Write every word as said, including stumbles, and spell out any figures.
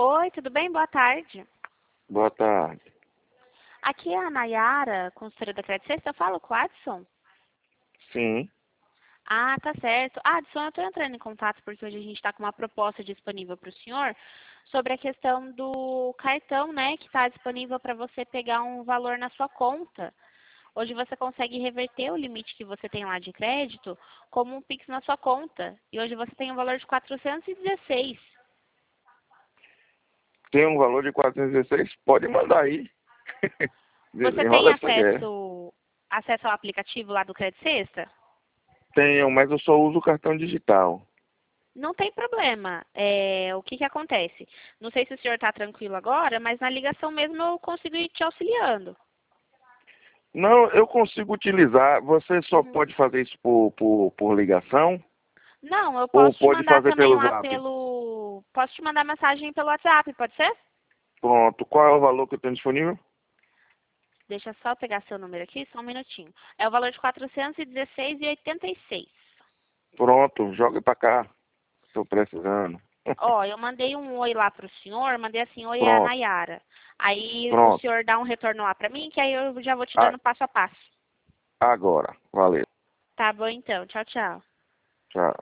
Oi, tudo bem? Boa tarde. Boa tarde. Aqui é a Nayara, consultora da Credit Sexta. Eu falo com o Adson? Sim. Ah, tá certo. Adson, eu estou entrando em contato porque hoje a gente está com uma proposta disponível para o senhor sobre a questão do cartão, né, que está disponível para você pegar um valor na sua conta. Hoje você consegue reverter o limite que você tem lá de crédito como um Pix na sua conta. E hoje você tem um valor de quatrocentos e dezesseis. Tem um valor de quatrocentos e dezesseis? Pode mandar aí. Você tem Desenrola essa guerra. acesso, acesso ao aplicativo lá do Credit Sexta? Tenho, mas eu só uso o cartão digital. Não tem problema. É, o que que acontece? Não sei se o senhor está tranquilo agora, mas na ligação mesmo eu consigo ir te auxiliando. Não, eu consigo utilizar. Você só Uhum. pode fazer isso por, por, por ligação Não, eu ou posso te pode mandar fazer também pelo lá Zap? pelo... Posso te mandar mensagem pelo WhatsApp, pode ser? Pronto. Qual é o valor que eu tenho disponível? Deixa só eu pegar seu número aqui, só um minutinho. É o valor de quatrocentos e dezesseis reais e oitenta e seis. Pronto, joga pra cá. Estou precisando. Ó, eu mandei um oi lá pro senhor, mandei assim, oi, é a Pronto, Nayara. Aí o pronto. senhor dá um retorno lá pra mim, que aí eu já vou te A- dando passo a passo. Agora. Valeu. Tá bom então, tchau, tchau. Tchau.